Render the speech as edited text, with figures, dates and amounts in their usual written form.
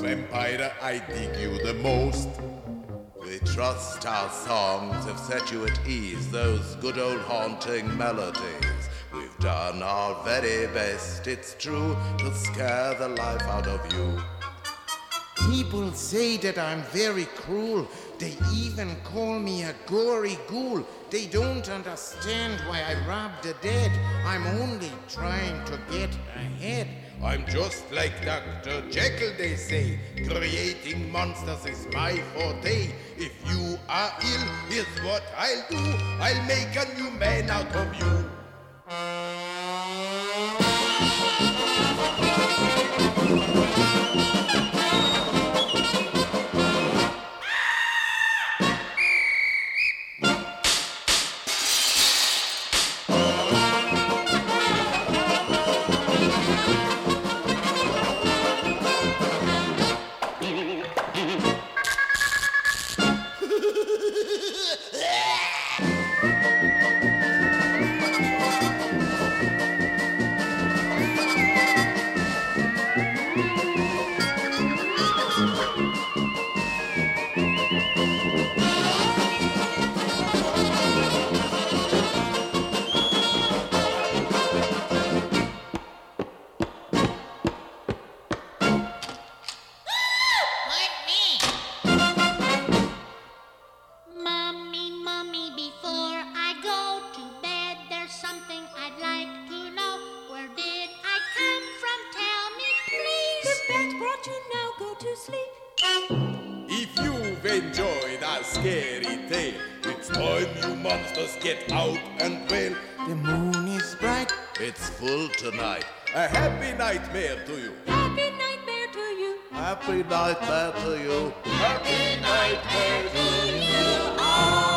vampire, I dig you the most. We trust our songs have set you at ease, those good old haunting melodies. We've done our very best, it's true, to scare the life out of you. People say that I'm very cruel. They even call me a gory ghoul. They don't understand why I rob the dead. I'm only trying to get ahead. I'm just like Dr. Jekyll, they say. Creating monsters is my forte. If you are ill, here's what I'll do. I'll make a new man out of you. If you've enjoyed our scary tale, it's time you monsters get out and wail. The moon is bright. It's full tonight. A happy nightmare to you. Happy nightmare to you. Happy nightmare to you. Happy nightmare to you all.